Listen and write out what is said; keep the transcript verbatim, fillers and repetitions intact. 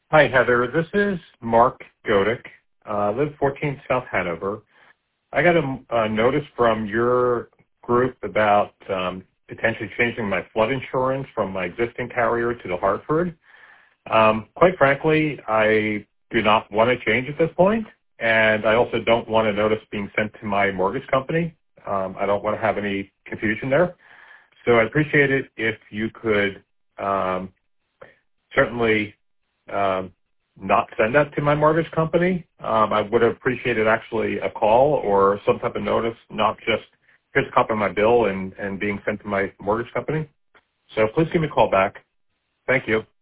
Hi, Heather. This is Mark Godick. Uh, I live fourteen South Hanover. I got a, a notice from your group about um, potentially changing my flood insurance from my existing carrier to the Hartford. Um, quite frankly, I do not want to change at this point, and I also don't want a notice being sent to my mortgage company. Um, I don't want to have any confusion there. So I'd appreciate it if you could um, certainly um, not send that to my mortgage company. Um, I would have appreciated actually a call or some type of notice, not just here's a copy of my bill and, and being sent to my mortgage company. So please give me a call back. Thank you.